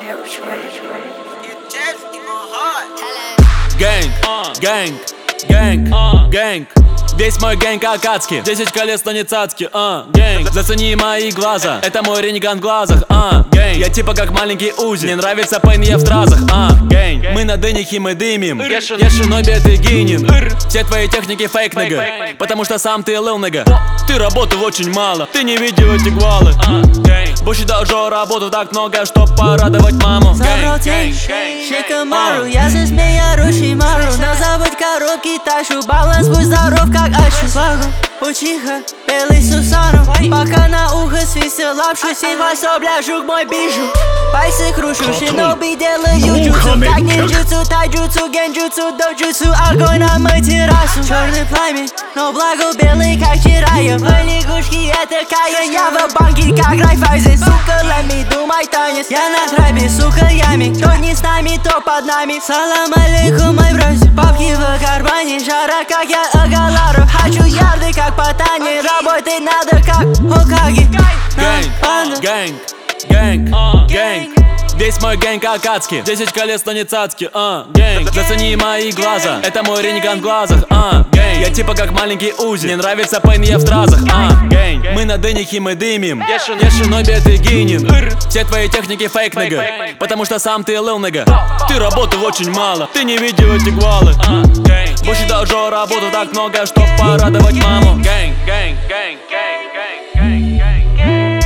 Гэнг, гэнг, гэнг, гэнг. Весь мой гэнг акацки, 10 колес, но не цацки, гэнг. Зацени мои глаза, это мой рентген в глазах, гэнг. Я типа как маленький Узи, мне нравится пейн, я в стразах, гэнг. Мы на дынихе, мы дымим, я шиноби, ты гинем. Все твои техники фейк, нога, потому что сам ты лыл, нога. Ты работал очень мало, ты не видел эти гвалы, больше должен работать так много, чтоб порадовать маму. Забрал тень, Шикамару, я здесь Мияруши Мару. Но забудь коробки, ташу, баланс, будь здоров, как Ашу. Вагу, учиха, белый Сусану. Пока на ухо свистел лапшу, синхвасо, бля, жук мой бижу. Пальцы крушу, шиноби делаю джутсу. Как ниндзюцу, тайджутсу, генджутсу, доджутсу. Огонь на мой террасу. Черный пламень, но благо белый, как вчера. Я в лягушке, это Каин. Я в банке, как Райфайзен. Сука, let me do my танец. Я на трапе, сука, ями. Кто не с нами, то под нами. Салам алейкум, мой брось. Бабки в кармане, жара, как я Агалару. Хочу ярды, как Патани. Работать надо, как Хокаги. Гэнг, гэнг, гэнг, гэнг. Весь мой гэнг акацки, 10 колес, но не цацки, гэнг. Зацени мои глаза, это мой рентген в глазах, гэнг. Я типа как маленький Узи, мне нравится пейн, я в стразах, гэнг. Мы на дынихе, мы дымим, я шиноби, ты гинем. Все твои техники фейк, нога, потому что сам ты лыл, нога. Ты работал очень мало, ты не видел эти гвалы, больше должен работать так много, чтоб порадовать маму. Гэнг, гэнг, гэнг, гэнг, гэнг, гэнг, гэнг.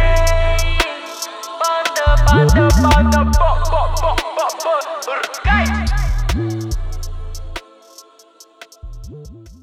Banda,